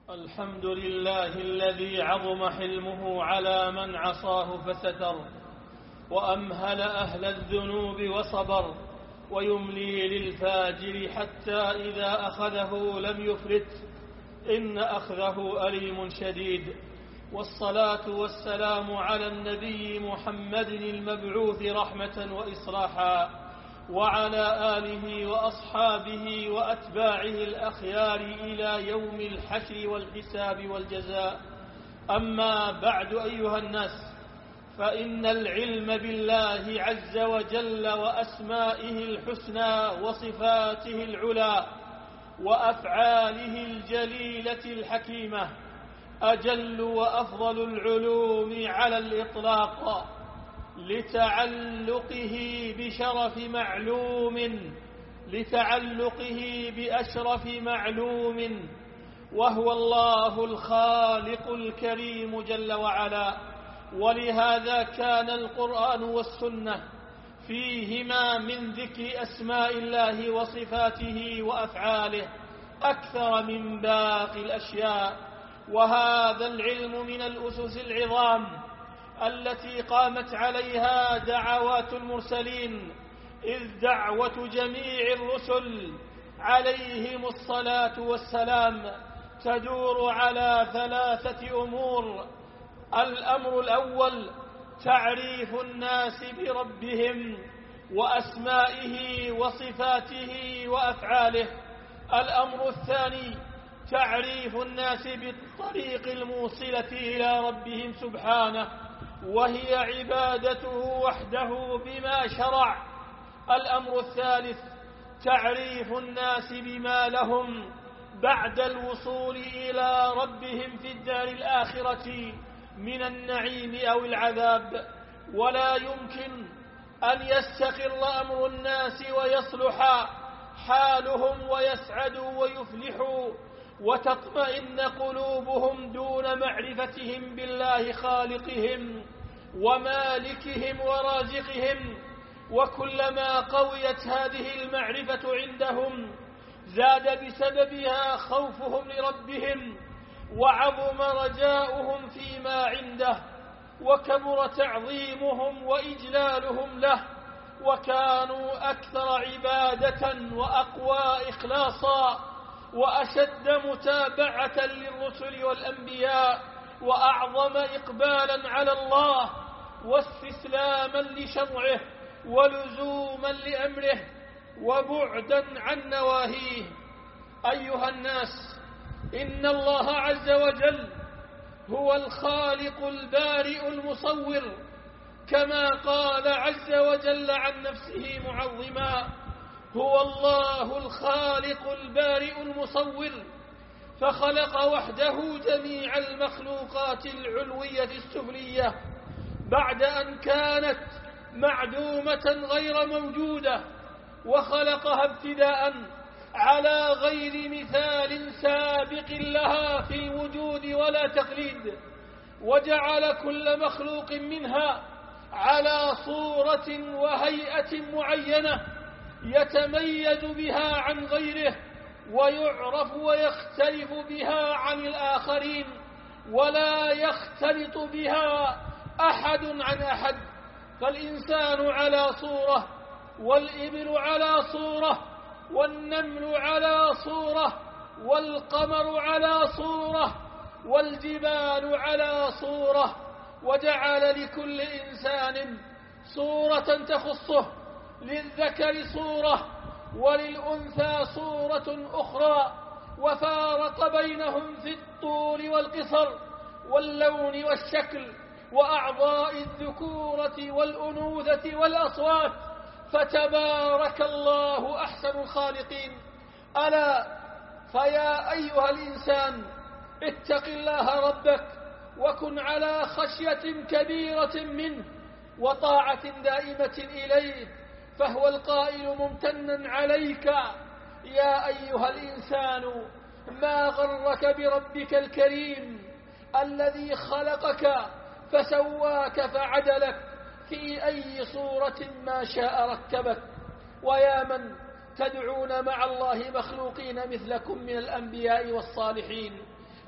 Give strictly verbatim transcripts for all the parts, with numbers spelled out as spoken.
الحمد لله الذي عظم حلمه على من عصاه فستر، وأمهل أهل الذنوب وصبر، ويملي للفاجر حتى إذا أخذه لم يفلت، إن أخذه أليم شديد. والصلاة والسلام على النبي محمد المبعوث رحمة وإصلاحا، وعلى آله وأصحابه وأتباعه الأخيار إلى يوم الحشر والحساب والجزاء. أما بعد أيها الناس، فإن العلم بالله عز وجل وأسمائه الحسنى وصفاته العلى وأفعاله الجليلة الحكيمة أجل وأفضل العلوم على الإطلاق، لتعلقه بشرف معلوم لتعلقه بأشرف معلوم وهو الله الخالق الكريم جل وعلا. ولهذا كان القرآن والسنة فيهما من ذكر أسماء الله وصفاته وأفعاله أكثر من باقي الأشياء. وهذا العلم من الأسس العظام التي قامت عليها دعوات المرسلين، إذ دعوة جميع الرسل عليهم الصلاة والسلام تدور على ثلاثة أمور. الأمر الأول تعريف الناس بربهم وأسمائه وصفاته وأفعاله. الأمر الثاني تعريف الناس بالطريق الموصلة إلى ربهم سبحانه، وهي عبادته وحده بما شرع. الأمر الثالث تعريف الناس بما لهم بعد الوصول إلى ربهم في الدار الآخرة من النعيم أو العذاب. ولا يمكن أن يستقر أمر الناس ويصلح حالهم ويسعدوا ويفلحوا وتطمئن قلوبهم دون معرفتهم بالله خالقهم ومالكهم ورازقهم. وكلما قويت هذه المعرفة عندهم زاد بسببها خوفهم لربهم، وعظم رجاؤهم فيما عنده، وكبر تعظيمهم وإجلالهم له، وكانوا أكثر عبادة وأقوى إخلاصا وأشد متابعة للرسل والأنبياء، وأعظم إقبالا على الله واستسلاما لشرعه ولزوما لأمره وبعدا عن نواهيه. أيها الناس، إن الله عز وجل هو الخالق البارئ المصور، كما قال عز وجل عن نفسه معظما: هو الله الخالق البارئ المصور، فخلق وحده جميع المخلوقات العلوية السفلية بعد أن كانت معدومة غير موجودة، وخلقها ابتداء على غير مثال سابق لها في الوجود ولا تقليد، وجعل كل مخلوق منها على صورة وهيئة معينة يتميز بها عن غيره، ويعرف ويختلف بها عن الآخرين، ولا يختلط بها أحد عن أحد. فالإنسان على صورة، والإبل على صورة، والنمل على صورة، والقمر على صورة، والجبال على صورة، وجعل لكل إنسان صورة تخصه، للذكر صورة وللأنثى صورة أخرى، وفارق بينهم في الطول والقصر واللون والشكل وأعضاء الذكورة والأنوثة والأصوات، فتبارك الله أحسن الخالقين. ألا فيا أيها الإنسان، اتق الله ربك، وكن على خشية كبيرة منه وطاعة دائمة إليه، فهو القائل ممتنا عليك: يا أيها الإنسان ما غرك بربك الكريم الذي خلقك فسواك فعدلك في أي صورة ما شاء ركبك. ويا من تدعون مع الله مخلوقين مثلكم من الأنبياء والصالحين،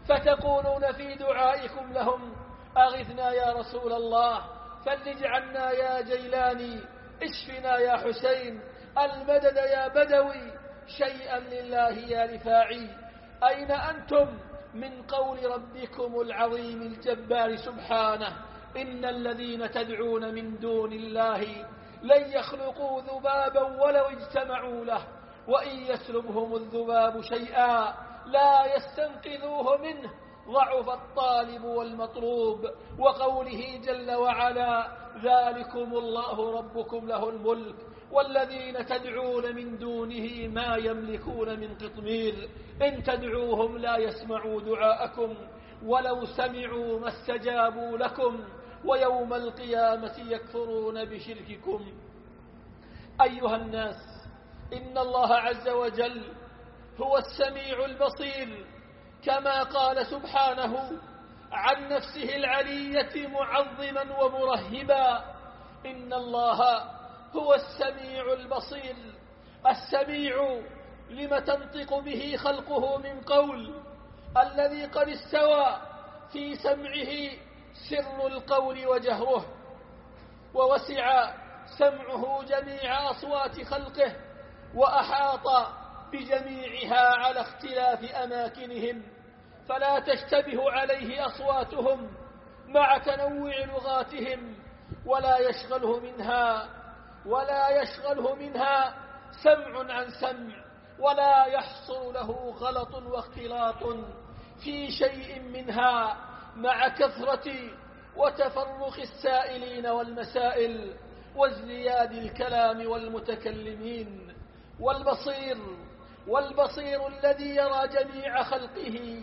فتقولون في دعائكم لهم: أغثنا يا رسول الله، فرج عنا يا جيلاني، اشفنا يا حسين، المدد يا بدوي، شيئا لله يا رفاعي. أين أنتم من قول ربكم العظيم الجبار سبحانه: إن الذين تدعون من دون الله لن يخلقوا ذبابا ولو اجتمعوا له، وإن يسلبهم الذباب شيئا لا يستنقذوه منه، ضعف الطالب والمطلوب. وقوله جل وعلا: ذلكم الله ربكم له الملك والذين تدعون من دونه ما يملكون من قطمير، إن تدعوهم لا يسمعوا دعاءكم ولو سمعوا ما استجابوا لكم، ويوم القيامة يكفرون بشرككم. أيها الناس، إن الله عز وجل هو السميع البصير، كما قال سبحانه عن نفسه العلية معظما ومرهبا: إن الله هو السميع البصير. السميع لم تنطق به خلقه من قول، الذي قد استوى في سمعه سر القول وجهره، ووسع سمعه جميع أصوات خلقه، وأحاط بجميعها على اختلاف أماكنهم، فلا تشتبه عليه أصواتهم مع تنوع لغاتهم، ولا يشغله منها ولا يشغله منها سمع عن سمع، ولا يحصل له غلط واختلاط في شيء منها، مع كثرة وتفرق السائلين والمسائل وازدياد الكلام والمتكلمين. والبصير والبصير الذي يرى جميع خلقه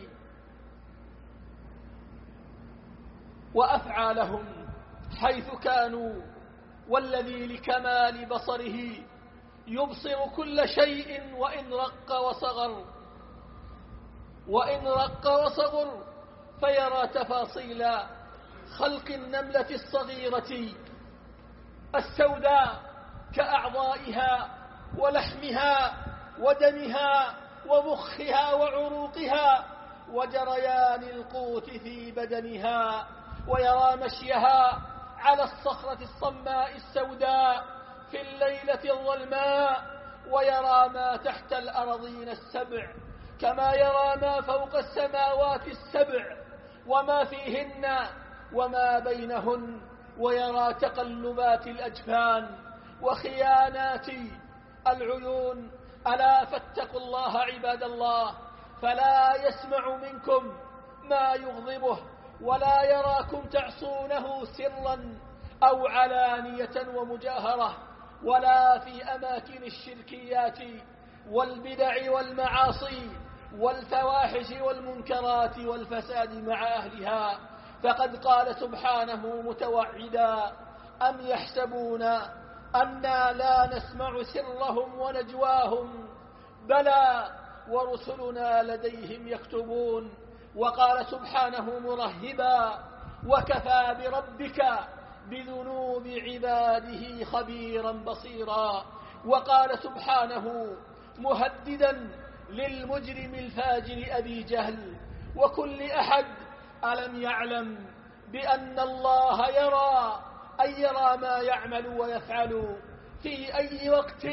وأفعالهم حيث كانوا، والذي لكمال بصره يبصر كل شيء وإن رق وصغر وإن رق وصغر فيرى تفاصيل خلق النملة الصغيرة السوداء كأعضائها ولحمها ودمها ومخها وعروقها وجريان القوت في بدنها، ويرى مشيها على الصخرة الصماء السوداء في الليلة الظلماء، ويرى ما تحت الأرضين السبع كما يرى ما فوق السماوات السبع وما فيهن وما بينهن، ويرى تقلبات الأجفان وخيانات العيون. ألا فاتقوا الله عباد الله، فلا يسمع منكم ما يغضبه، ولا يراكم تعصونه سرا أو علانية ومجاهرة، ولا في أماكن الشركيات والبدع والمعاصي والفواحش والمنكرات والفساد مع أهلها. فقد قال سبحانه متوعدا: أم يحسبون أنا لا نسمع سرهم ونجواهم، بلى ورسلنا لديهم يكتبون. وقال سبحانه مرهبا: وكفى بربك بذنوب عباده خبيرا بصيرا. وقال سبحانه مهددا للمجرم الفاجر أبي جهل وكل أحد: ألم يعلم بأن الله يرى، أي يرى ما يعمل ويفعل في أي وقت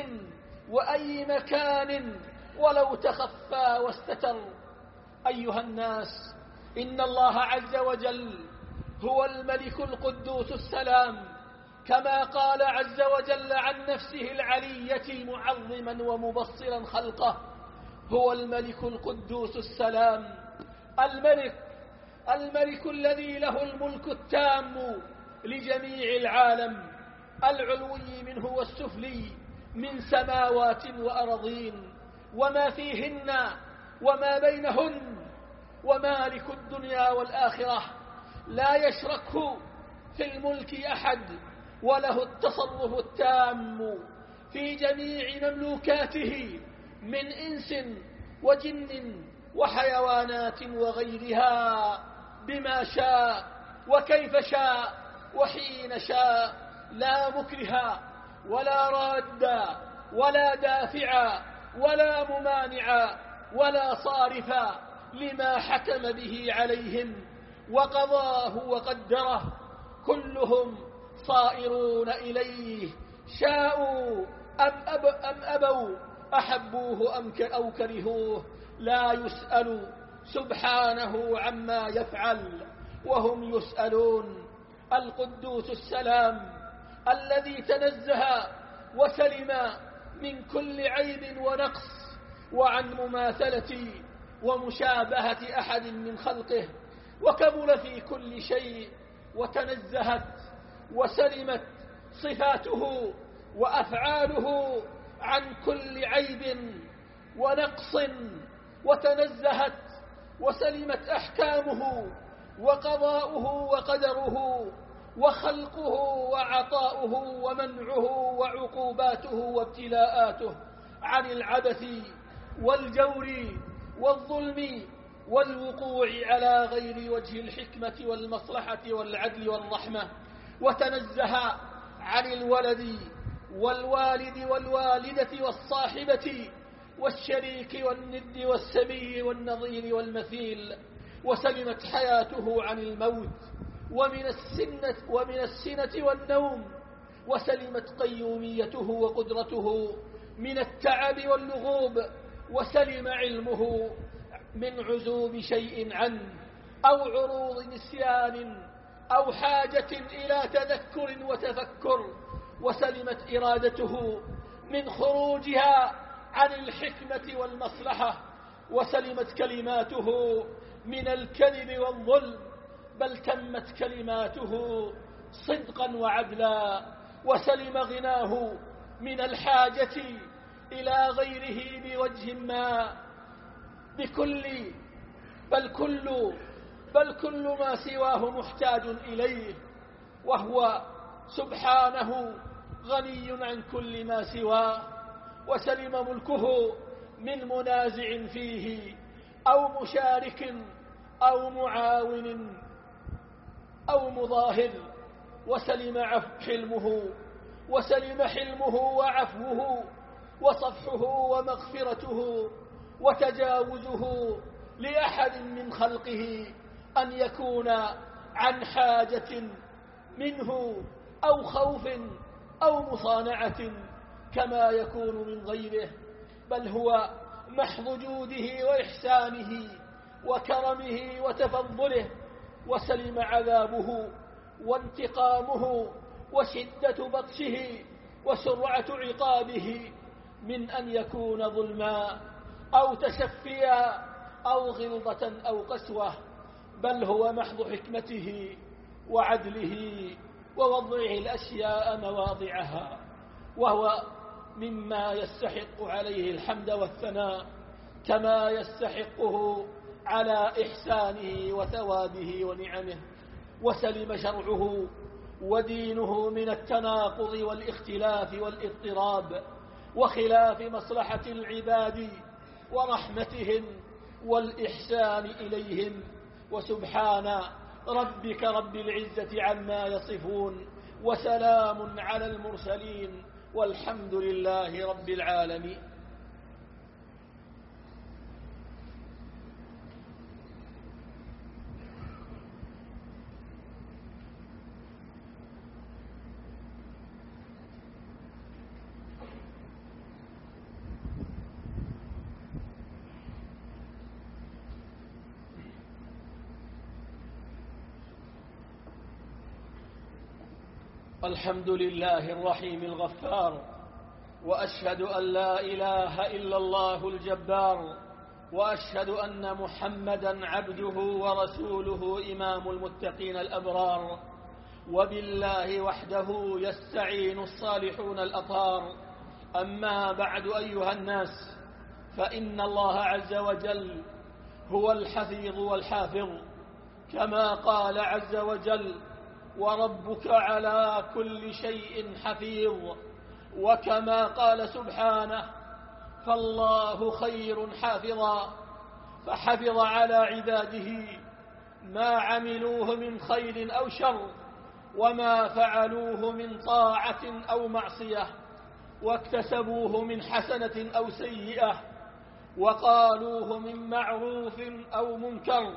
وأي مكان ولو تخفى واستتر. أيها الناس، إن الله عز وجل هو الملك القدوس السلام، كما قال عز وجل عن نفسه العلية معظما ومبصرا خلقه: هو الملك القدوس السلام، الملك الملك الذي له الملك التام لجميع العالم، العلوي منه والسفلي، من سماوات وأرضين وما فيهن وما بينهن، ومالك الدنيا والآخرة، لا يشركه في الملك أحد، وله التصرف التام في جميع مملوكاته من إنس وجن وحيوانات وغيرها، بما شاء وكيف شاء وحين شاء، لا مكره ولا راد ولا دافع ولا ممانع ولا صارف لما حكم به عليهم وقضاه وقدره، كلهم صائرون إليه، شاءوا أم, أب أم أبوا، أحبوه أم أو كرهوه، لا يسأل سبحانه عما يفعل وهم يسألون. القدوس السلام الذي تنزه وسلم من كل عيب ونقص وعن مماثلة ومشابهة أحد من خلقه، وكمل في كل شيء، وتنزهت وسلمت صفاته وأفعاله عن كل عيب ونقص، وتنزهت وسلمت أحكامه وقضاؤه وقدره وخلقه وعطاؤه ومنعه وعقوباته وابتلاءاته عن العبث والجور والظلم والوقوع على غير وجه الحكمة والمصلحة والعدل والرحمة. وتنزه عن الولد والوالد والوالدة والصاحبة والشريك والند والسبي والنظير والمثيل. وسلمت حياته عن الموت ومن السنة, ومن السنة والنوم. وسلمت قيوميته وقدرته من التعب واللغوب. وسلم علمه من عزوب شيء عنه أو عروض نسيان أو حاجة إلى تذكر وتفكر. وسلمت إرادته من خروجها عن الحكمة والمصلحة. وسلمت كلماته من الكذب والظلم، بل تمت كلماته صدقا وعدلا. وسلم غناه من الحاجة إلى غيره بوجه ما بكل بل كل بل كل ما سواه محتاج إليه، وهو سبحانه غني عن كل ما سواه. وسلم ملكه من منازع فيه أو مشارك أو معاون أو مظاهر. وسلم حلمه وسلم حلمه وعفوه وصفحه ومغفرته وتجاوزه لأحد من خلقه أن يكون عن حاجة منه أو خوف أو مصانعة كما يكون من غيره، بل هو محض جوده وإحسانه وكرمه وتفضله. وسلم عذابه وانتقامه وشدة بطشه وسرعة عقابه من أن يكون ظلما أو تشفيا أو غلظة أو قسوة، بل هو محض حكمته وعدله ووضعه الأشياء مواضعها، وهو مما يستحق عليه الحمد والثناء كما يستحقه على إحسانه وثوابه ونعمه. وسلم شرعه ودينه من التناقض والاختلاف والاضطراب وخلاف مصلحة العباد ورحمتهم والإحسان إليهم. وسبحان ربك رب العزة عما يصفون، وسلام على المرسلين، والحمد لله رب العالمين. الحمد لله الرحيم الغفار، وأشهد أن لا إله إلا الله الجبار، وأشهد أن محمدا عبده ورسوله إمام المتقين الأبرار. وبالله وحده يستعين الصالحون الأطهار. أما بعد أيها الناس، فإن الله عز وجل هو الحفيظ والحافظ، كما قال عز وجل: وربك على كل شيء حفيظ. وكما قال سبحانه: فالله خير حافظا، فحفظ على عباده ما عملوه من خير أو شر وما فعلوه من طاعة أو معصية واكتسبوه من حسنة أو سيئة. وقالوه من معروف أو منكر،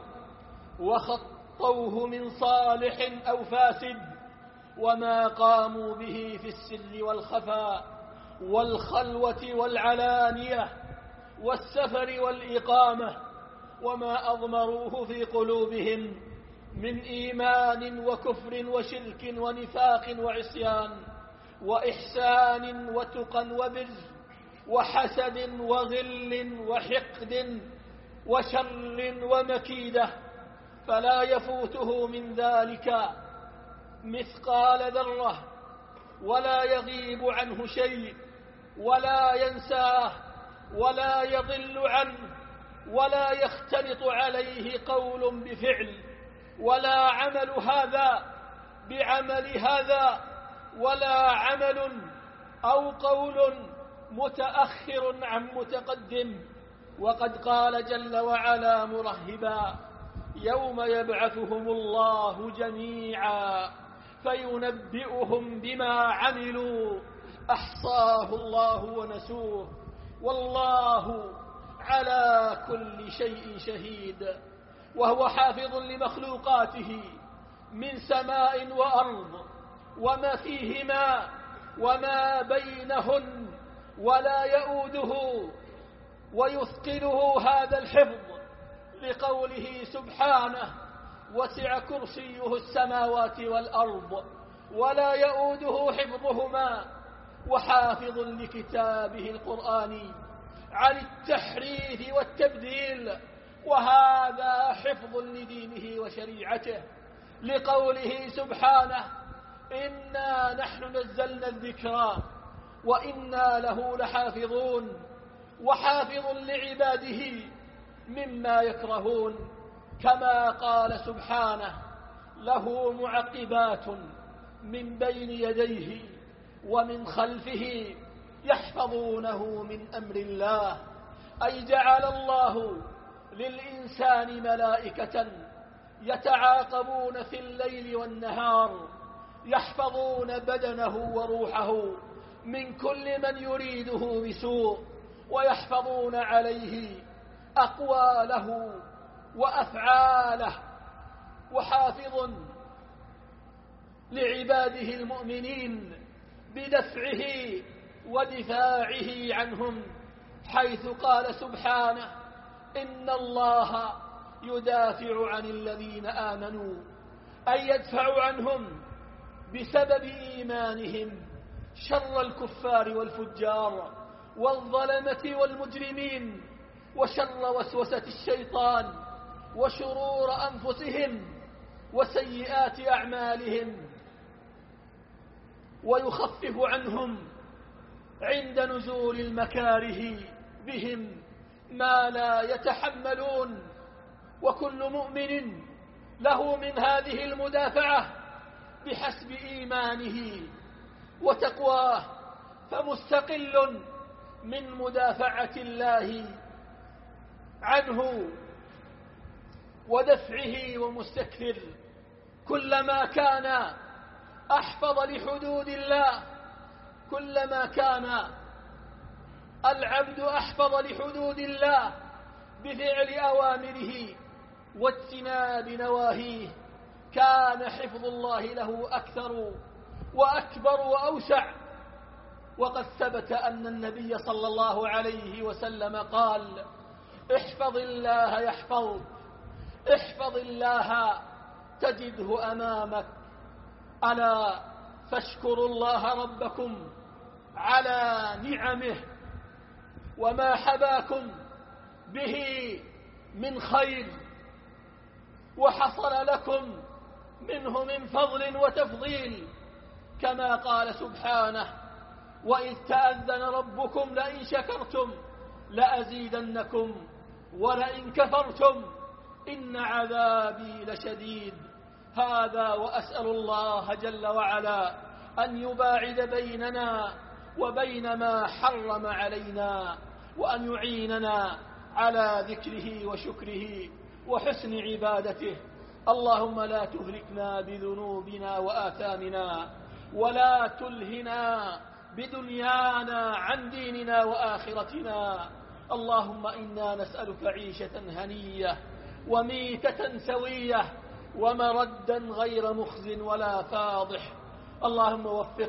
وخطوه من صالح أو فاسد، وما قاموا به في السر والخفاء والخلوة والعلانية والسفر والإقامة، وما أضمروه في قلوبهم من إيمان وكفر وشرك ونفاق وعصيان وإحسان وتقى وبر وحسد وغل وحقد وشر ومكيدة، فلا يفوته من ذلك مثقال ذرة، ولا يغيب عنه شيء، ولا ينساه، ولا يضل عنه، ولا يختلط عليه قول بفعل، ولا عمل هذا بعمل هذا، ولا عمل أو قول متأخر عن متقدم. وقد قال جل وعلا مرهبا: يوم يبعثهم الله جميعا فينبئهم بما عملوا أحصاه الله ونسوه والله على كل شيء شهيد. وهو حافظ لمخلوقاته من سماء وأرض وما فيهما وما بينهن، ولا يؤوده ويثقله هذا الحفظ، لقوله سبحانه: وسع كرسيه السماوات والأرض ولا يؤوده حفظهما. وحافظ لكتابه القرآن عن التحريف والتبديل، وهذا حفظ لدينه وشريعته، لقوله سبحانه: إنا نحن نزلنا الذكر وإنا له لحافظون. وحافظ لعباده مما يكرهون، كما قال سبحانه: له معقبات من بين يديه ومن خلفه يحفظونه من أمر الله، أي جعل الله للإنسان ملائكة يتعاقبون في الليل والنهار، يحفظون بدنه وروحه من كل من يريده بسوء، ويحفظون عليه أقواله وأفعاله. وحافظ لعباده المؤمنين بدفعه ودفاعه عنهم، حيث قال سبحانه: إن الله يدافع عن الذين آمنوا، أي يدفع عنهم بسبب إيمانهم شر الكفار والفجار والظلمة والمجرمين، وشر وسوسة الشيطان، وشرور أنفسهم وسيئات أعمالهم، ويخفف عنهم عند نزول المكاره بهم ما لا يتحملون. وكل مؤمن له من هذه المدافعة بحسب إيمانه وتقواه، فمستقل من مدافعة الله عنه ودفعه، ومستكثر كلما كان أحفظ لحدود الله، كلما كان العبد أحفظ لحدود الله بفعل أوامره واجتناب نواهيه، كان حفظ الله له أكثر وأكبر وأوسع. وقد ثبت أن النبي صلى الله عليه وسلم قال: احفظ الله يحفظك، احفظ الله تجده أمامك، ألا فاشكروا الله ربكم على نعمه وما حباكم به من خير وحصل لكم منه من فضل وتفضيل، كما قال سبحانه: وإذ تأذن ربكم لئن شكرتم لأزيدنكم ولئن كفرتم إن عذابي لشديد. هذا وأسأل الله جل وعلا أن يباعد بيننا وبين ما حرم علينا، وأن يعيننا على ذكره وشكره وحسن عبادته. اللهم لا تهلكنا بذنوبنا وآثامنا، ولا تلهنا بدنيانا عن ديننا وآخرتنا، اللهم إنا نسألك عيشة هنية وميتة سوية ومردا غير مخز ولا فاضح. اللهم وفق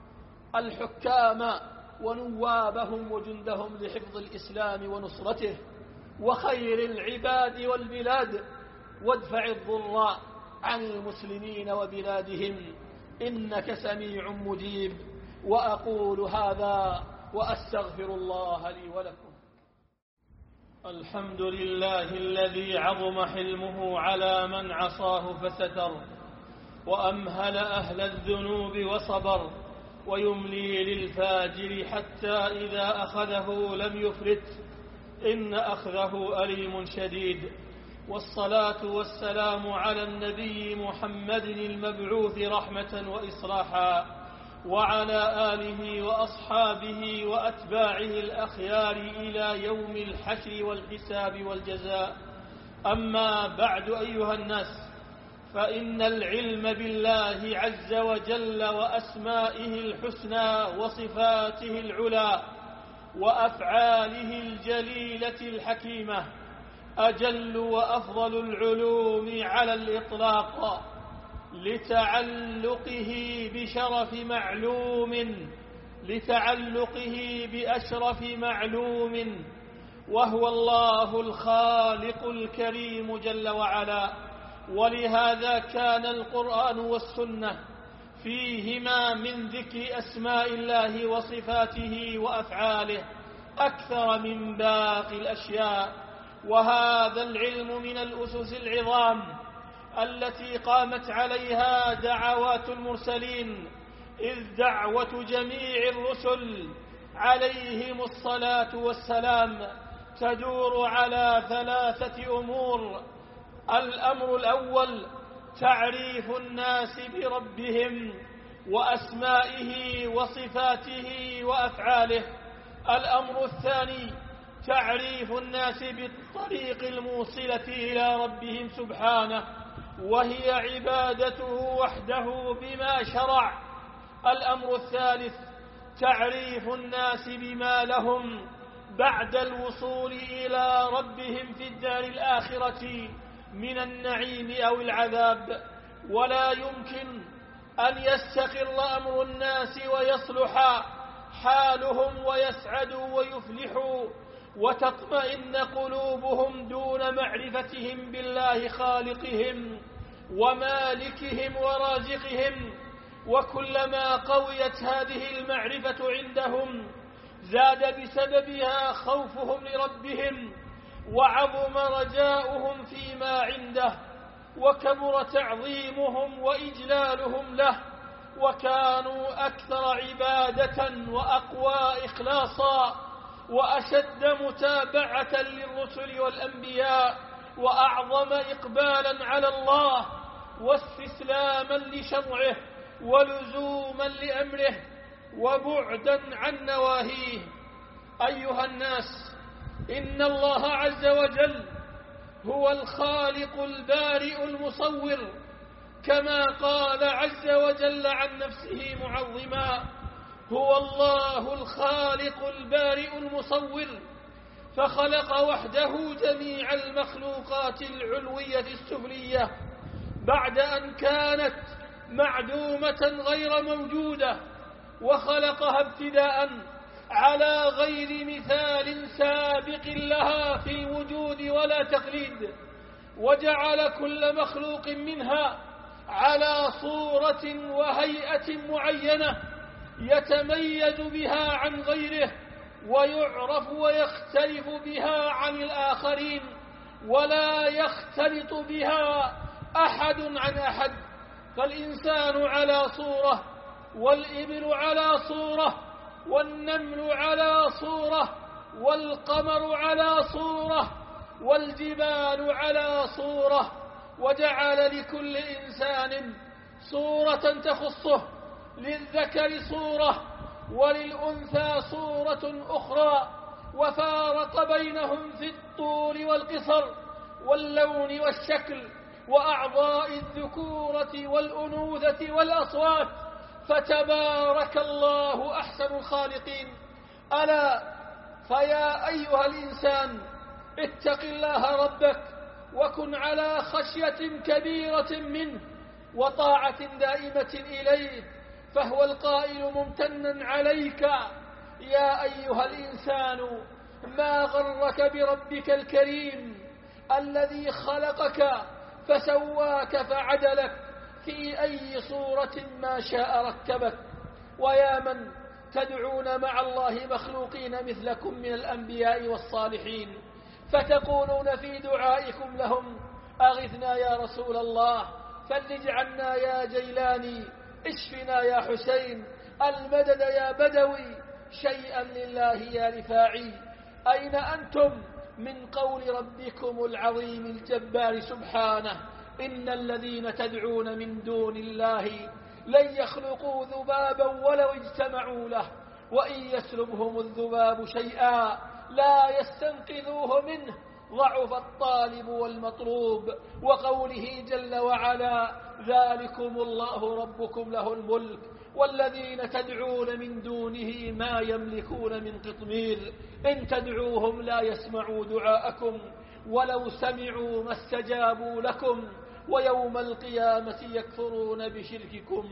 الحكام ونوابهم وجندهم لحفظ الإسلام ونصرته وخير العباد والبلاد، وادفع الضر عن المسلمين وبلادهم، إنك سميع مجيب. وأقول هذا وأستغفر الله لي ولكم. الحمد لله الذي عظم حلمه على من عصاه فستر، وأمهل أهل الذنوب وصبر، ويملي للفاجر حتى إذا أخذه لم يفلت، إن أخذه أليم شديد. والصلاة والسلام على النبي محمد المبعوث رحمة وإصلاحا، وعلى آله وأصحابه وأتباعه الأخيار إلى يوم الحشر والحساب والجزاء. أما بعد أيها الناس، فإن العلم بالله عز وجل وأسمائه الحسنى وصفاته العلى وأفعاله الجليلة الحكيمة أجل وأفضل العلوم على الإطلاق، لتعلقه بشرف معلوم لتعلقه بأشرف معلوم وهو الله الخالق الكريم جل وعلا. ولهذا كان القرآن والسنة فيهما من ذكر أسماء الله وصفاته وأفعاله أكثر من باقي الأشياء. وهذا العلم من الأسس العظام التي قامت عليها دعوات المرسلين، إذ دعوة جميع الرسل عليهم الصلاة والسلام تدور على ثلاثة أمور. الأمر الأول تعريف الناس بربهم وأسمائه وصفاته وأفعاله. الأمر الثاني تعريف الناس بالطريق الموصلة إلى ربهم سبحانه، وهي عبادته وحده بما شرع. الأمر الثالث تعريف الناس بما لهم بعد الوصول إلى ربهم في الدار الآخرة من النعيم أو العذاب. ولا يمكن أن يستقر أمر الناس ويصلح حالهم ويسعدوا ويفلحوا وتطمئن قلوبهم دون معرفتهم بالله خالقهم ومالكهم ورازقهم. وكلما قويت هذه المعرفة عندهم زاد بسببها خوفهم لربهم، وعظم رجاؤهم فيما عنده، وكبر تعظيمهم وإجلالهم له، وكانوا أكثر عبادة وأقوى إخلاصا وأشد متابعة للرسل والأنبياء، وأعظم إقبالا على الله واستسلاما لشرعه ولزوما لأمره وبعدا عن نواهيه. أيها الناس، إن الله عز وجل هو الخالق البارئ المصور، كما قال عز وجل عن نفسه معظما: هو الله الخالق البارئ المصور، فخلق وحده جميع المخلوقات العلوية السفلية بعد أن كانت معدومة غير موجودة، وخلقها ابتداء على غير مثال سابق لها في الوجود ولا تقليد، وجعل كل مخلوق منها على صورة وهيئة معينة يتميز بها عن غيره ويعرف ويختلف بها عن الآخرين، ولا يختلط بها أحد عن أحد. فالإنسان على صورة، والإبل على صورة، والنمل على صورة، والقمر على صورة، والجبال على صورة، وجعل لكل إنسان صورة تخصه، للذكر صورة وللأنثى صورة أخرى، وفارق بينهم في الطول والقصر واللون والشكل وأعضاء الذكورة والأنوثة والأصوات، فتبارك الله أحسن الخالقين. ألا فيا أيها الإنسان اتق الله ربك وكن على خشية كبيرة منه وطاعة دائمة إليه، فهو القائل ممتنا عليك: يا أيها الإنسان ما غرك بربك الكريم الذي خلقك فسواك فعدلك في أي صورة ما شاء ركبك. ويا من تدعون مع الله مخلوقين مثلكم من الأنبياء والصالحين، فتقولون في دعائكم لهم: أغثنا يا رسول الله، فرج عنا يا جيلاني، اشفنا يا حسين، المدد يا بدوي، شيئا لله يا رفاعي. أين أنتم من قول ربكم العظيم الجبار سبحانه: إن الذين تدعون من دون الله لن يخلقوا ذبابا ولو اجتمعوا له، وإن يسلبهم الذباب شيئا لا يستنقذوه منه، ضعف الطالب والمطلوب. وقوله جل وعلا: ذلكم الله ربكم له الملك والذين تدعون من دونه ما يملكون من قطمير، إن تدعوهم لا يسمعوا دعاءكم ولو سمعوا ما استجابوا لكم ويوم القيامة يكفرون بشرككم.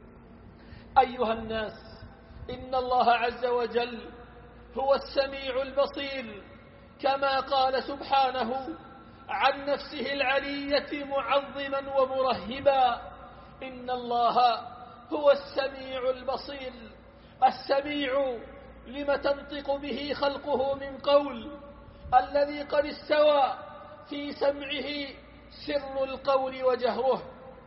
أيها الناس، إن الله عز وجل هو السميع البصير، كما قال سبحانه عن نفسه العلية معظما ومرهبا: إن الله هو السميع البصير. السميع لما تنطق به خلقه من قول، الذي قد استوى في سمعه سر القول وجهره،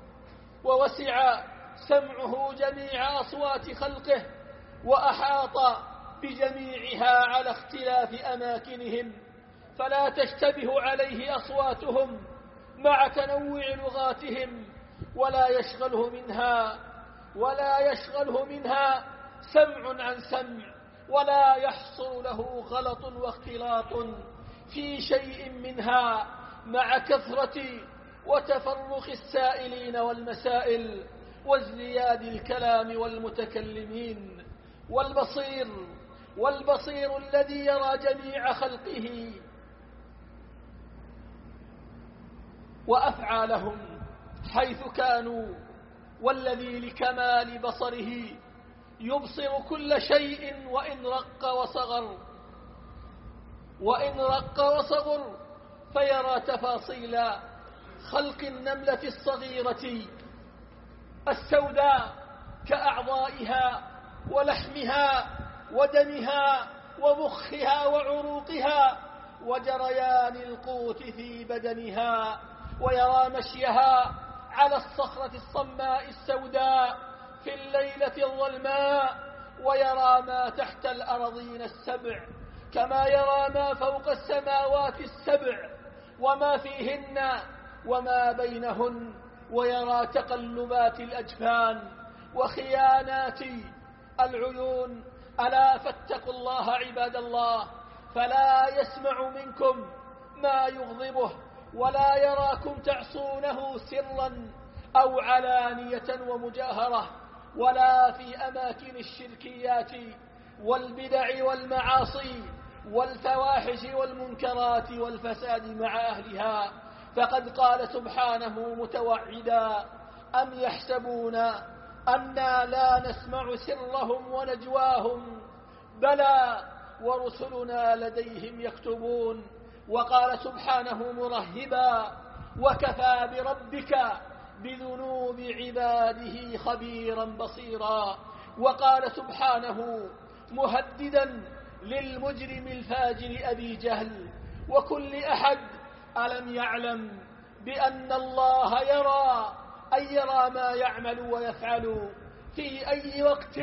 ووسع سمعه جميع أصوات خلقه، وأحاط بجميعها على اختلاف أماكنهم، فلا تشتبه عليه أصواتهم مع تنوع لغاتهم، ولا يشغله منها ولا يشغله منها سمع عن سمع، ولا يحصل له غلط واختلاط في شيء منها، مع كثرة وتفرق السائلين والمسائل وازدياد الكلام والمتكلمين. والبصير والبصير الذي يرى جميع خلقه وأفعالهم حيث كانوا، والذي لكمال بصره يبصر كل شيء وإن رق وصغر وإن رق وصغر فيرى تفاصيل خلق النملة الصغيرة السوداء كأعضائها ولحمها ودمها ومخها وعروقها وجريان القوت في بدنها، ويرى مشيها على الصخرة الصماء السوداء في الليلة الظلماء، ويرى ما تحت الأرضين السبع كما يرى ما فوق السماوات السبع وما فيهن وما بينهن، ويرى تقلبات الأجفان وخيانات العيون. ألا فاتقوا الله عباد الله، فلا يسمع منكم ما يغضبه، ولا يراكم تعصونه سرا أو علانية ومجاهرة، ولا في أماكن الشركيات والبدع والمعاصي والفواحش والمنكرات والفساد مع أهلها. فقد قال سبحانه متوعدا: أم يحسبون أنا لا نسمع سرهم ونجواهم، بلى ورسلنا لديهم يكتبون. وقال سبحانه مرهبا: وكفى بربك بذنوب عباده خبيرا بصيرا. وقال سبحانه مهددا للمجرم الفاجر أبي جهل وكل أحد: ألم يعلم بأن الله يرى، أي يرى ما يعمل ويفعل في أي وقت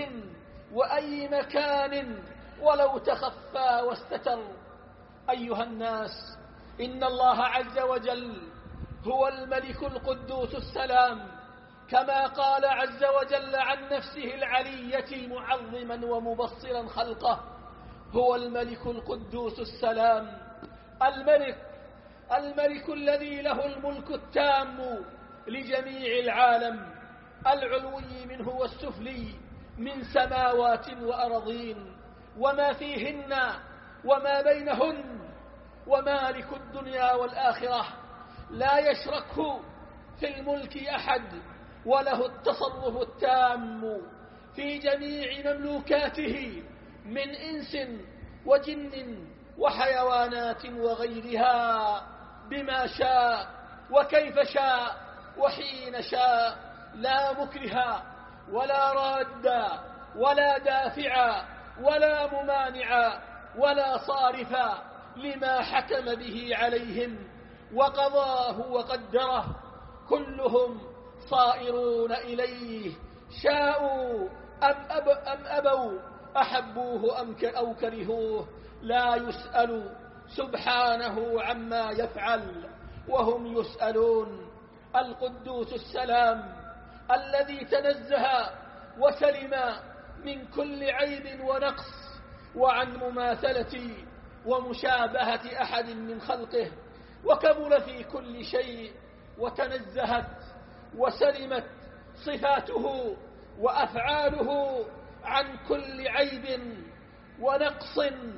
وأي مكان ولو تخفى واستتر. أيها الناس، إن الله عز وجل هو الملك القدوس السلام، كما قال عز وجل عن نفسه العلية معظما ومبصرا خلقه: هو الملك القدوس السلام، الملك الملك الذي له الملك التام لجميع العالم، العلوي منه والسفلي، من سماوات وأرضين وما فيهن، وما بينهن ومالك الدنيا والآخرة، لا يشركه في الملك أحد، وله التصرف التام في جميع مملوكاته من إنس وجن وحيوانات وغيرها بما شاء وكيف شاء وحين شاء، لا مكره ولا راد ولا دافع ولا ممانع ولا صارف لما حكم به عليهم وقضاه وقدره، كلهم صائرون إليه، شاءوا أم, أب أم أبوا، أحبوه أم أو كرهوه، لا يسأل سبحانه عما يفعل وهم يسألون. القدوس السلام الذي تنزه وسلم من كل عيب ونقص وعن مماثلة ومشابهة أحد من خلقه، وكمل في كل شيء، وتنزهت وسلمت صفاته وأفعاله عن كل عيب ونقص،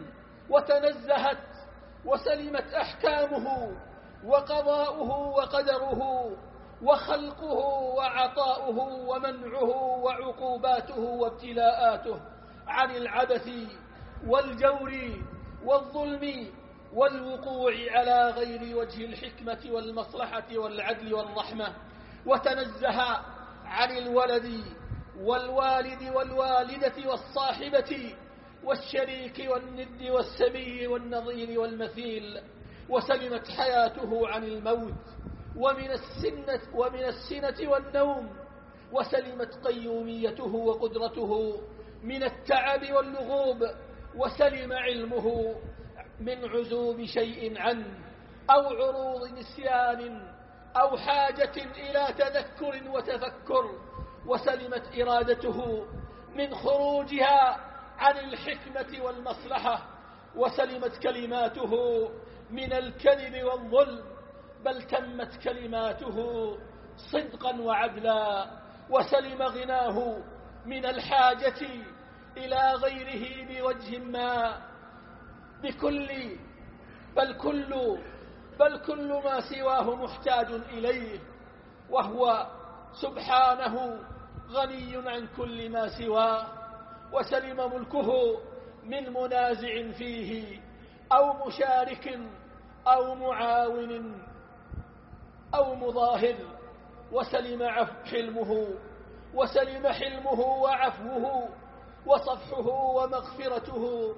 وتنزهت وسلمت أحكامه وقضاؤه وقدره وخلقه وعطاؤه ومنعه وعقوباته وابتلاءاته عن العبث والجور والظلم والوقوع على غير وجه الحكمة والمصلحة والعدل والرحمة، وتنزه عن الولد والوالد والوالدة والصاحبة والشريك والند والسبي والنظير والمثيل، وسلمت حياته عن الموت ومن السنة, ومن السنة والنوم، وسلمت قيوميته وقدرته من التعب واللغوب، وسلم علمه من عزوب شيء عنه أو عروض نسيان أو حاجة إلى تذكر وتفكر، وسلمت إرادته من خروجها عن الحكمة والمصلحة، وسلمت كلماته من الكذب والظلم، بل تمت كلماته صدقا وعدلا، وسلم غناه من الحاجة إلى غيره بوجه ما بكل بل كل بل كل ما سواه محتاج إليه، وهو سبحانه غني عن كل ما سواه، وسلم ملكه من منازع فيه أو مشارك أو معاون أو مظاهر، وسلم حلمه وسلم حلمه وعفوه وصفحه ومغفرته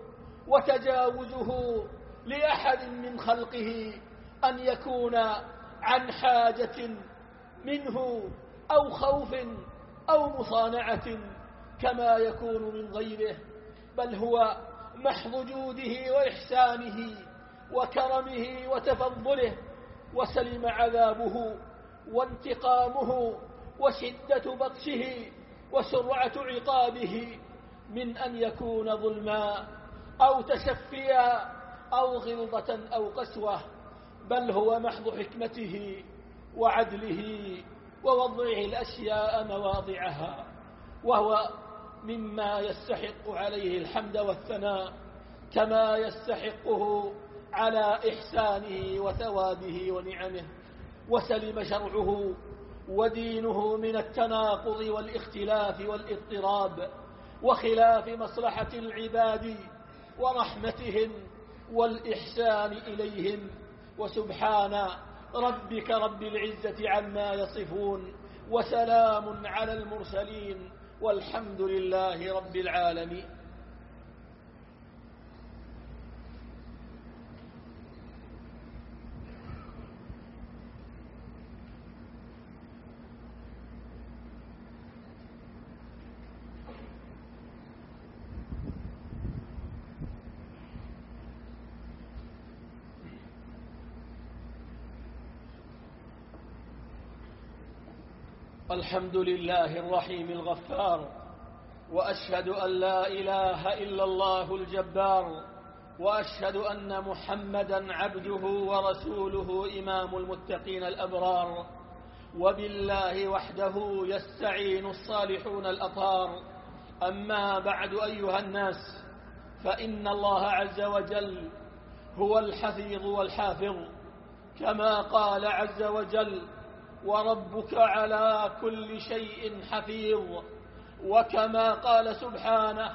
وتجاوزه لأحد من خلقه أن يكون عن حاجة منه أو خوف أو مصانعة كما يكون من غيره، بل هو محض جوده وإحسانه وكرمه وتفضله، وسلم عذابه وانتقامه وشدة بطشه وسرعة عقابه من أن يكون ظلما أو تشفيا أو غلظة أو قسوة، بل هو محض حكمته وعدله ووضعه الأشياء مواضعها، وهو مما يستحق عليه الحمد والثناء كما يستحقه على إحسانه وثوابه ونعمه. وسلم شرعه ودينه من التناقض والاختلاف والاضطراب وخلاف مصلحة العباد ورحمتهم والإحسان إليهم. وسبحان ربك رب العزة عما يصفون، وسلام على المرسلين، والحمد لله رب العالمين. الحمد لله الرحيم الغفار، وأشهد أن لا إله إلا الله الجبار، وأشهد أن محمدا عبده ورسوله إمام المتقين الأبرار. وبالله وحده يستعين الصالحون الأطهار. أما بعد أيها الناس، فإن الله عز وجل هو الحفيظ والحافظ، كما قال عز وجل: وربك على كل شيء حفيظ. وكما قال سبحانه: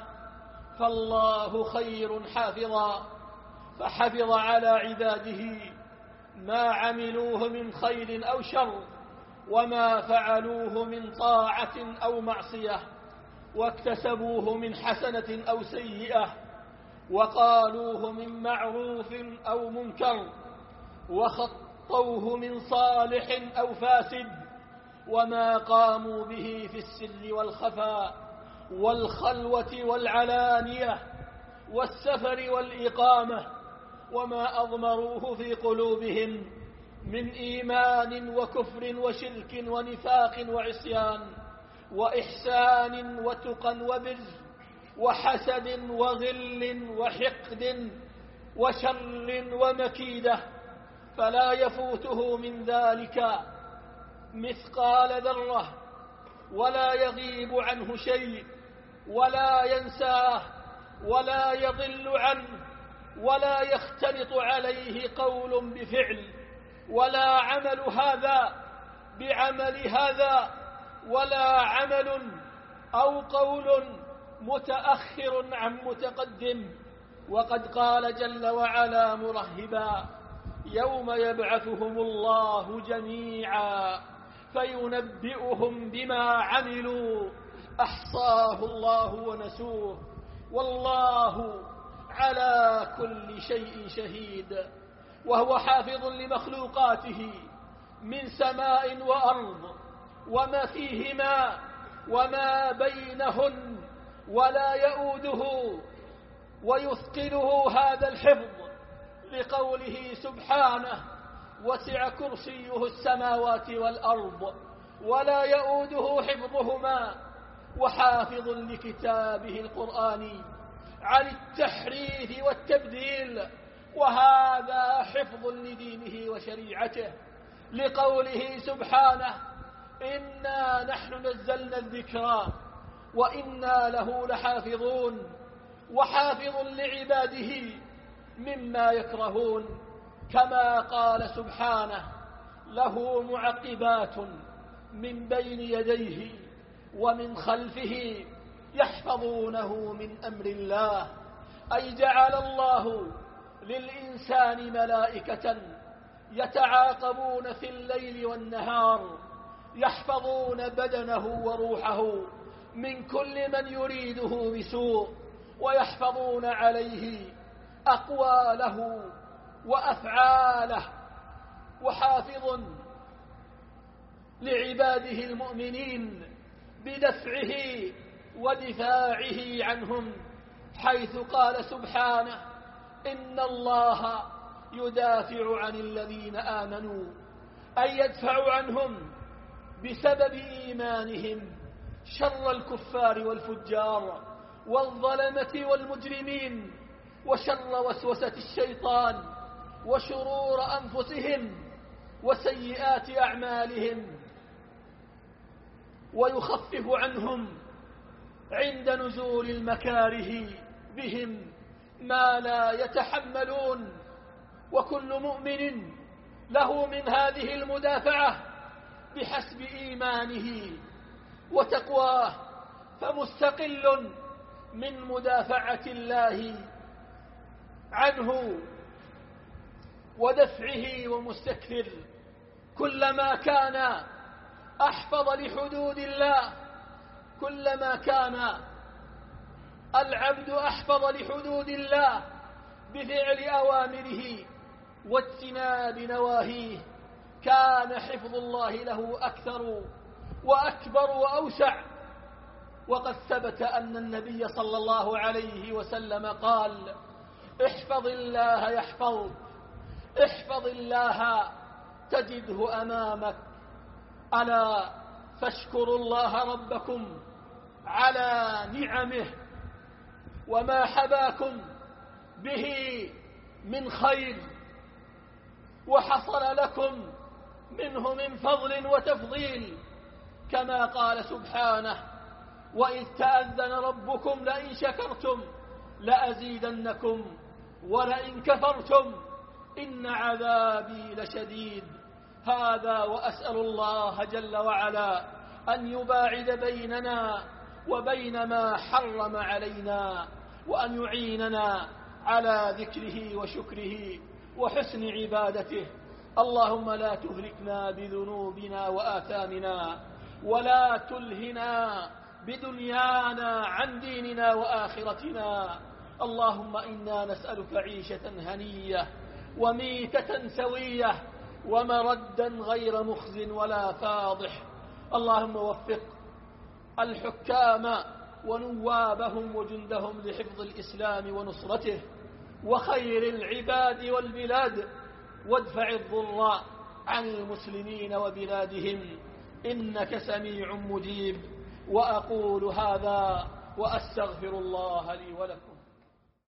فالله خير حافظا، فحفظ على عباده ما عملوه من خير أو شر، وما فعلوه من طاعة أو معصية، واكتسبوه من حسنة أو سيئة، وقالوه من معروف أو منكر، وخطوه من صالح أو فاسد، وما قاموا به في السر والخفاء والخلوة والعلانية والسفر والإقامة، وما أضمروه في قلوبهم من إيمان وكفر وشرك ونفاق وعصيان وإحسان وتقى وبر وحسد وغل وحقد وشر ومكيدة، فلا يفوته من ذلك مثقال ذرة، ولا يغيب عنه شيء، ولا ينساه، ولا يضل عنه، ولا يختلط عليه قول بفعل، ولا عمل هذا بعمل هذا، ولا عمل أو قول متأخر عن متقدم. وقد قال جل وعلا مرهبا: يوم يبعثهم الله جميعا فينبئهم بما عملوا أحصاه الله ونسوه والله على كل شيء شهيد. وهو حافظ لمخلوقاته من سماء وأرض وما فيهما وما بينهن، ولا يؤوده ويثقله هذا الحفظ، لقوله سبحانه: وسع كرسيه السماوات والأرض ولا يؤوده حفظهما. وحافظ لكتابه القرآن عن التحريف والتبديل، وهذا حفظ لدينه وشريعته، لقوله سبحانه: إنا نحن نزلنا الذكر وإنا له لحافظون. وحافظ لعباده مما يكرهون، كما قال سبحانه: له معقبات من بين يديه ومن خلفه يحفظونه من أمر الله. أي جعل الله للإنسان ملائكة يتعاقبون في الليل والنهار، يحفظون بدنه وروحه من كل من يريده بسوء، ويحفظون عليه أقواله وأفعاله. وحافظ لعباده المؤمنين بدفعه ودفاعه عنهم، حيث قال سبحانه: إن الله يدافع عن الذين آمنوا، أي يدفع عنهم بسبب إيمانهم شر الكفار والفجار والظلمة والمجرمين، وشر وسوسة الشيطان، وشرور أنفسهم وسيئات أعمالهم، ويخفف عنهم عند نزول المكاره بهم ما لا يتحملون. وكل مؤمن له من هذه المدافعة بحسب إيمانه وتقواه، فمستقل من مدافعة الله عنه ودفعه، ومستكثر كلما كان أحفظ لحدود الله، كلما كان العبد أحفظ لحدود الله بفعل أوامره واجتناب نواهيه، كان حفظ الله له أكثر وأكبر وأوسع. وقد ثبت أن النبي صلى الله عليه وسلم قال: احفظ الله يحفظك، احفظ الله تجده أمامك، ألا فاشكروا الله ربكم على نعمه وما حباكم به من خير وحصل لكم منه من فضل وتفضيل، كما قال سبحانه: وإذ تأذن ربكم لئن شكرتم لأزيدنكم ولئن كفرتم إن عذابي لشديد. هذا وأسأل الله جل وعلا أن يباعد بيننا وبين ما حرم علينا، وأن يعيننا على ذكره وشكره وحسن عبادته. اللهم لا تهلكنا بذنوبنا وآثامنا، ولا تلهنا بدنيانا عن ديننا وآخرتنا. اللهم إنا نسألك عيشة هنية وميتة سوية ومردا غير مخز ولا فاضح. اللهم وفق الحكام ونوابهم وجندهم لحفظ الإسلام ونصرته وخير العباد والبلاد، وادفع الضر عن المسلمين وبلادهم، إنك سميع مجيب. وأقول هذا وأستغفر الله لي ولكم.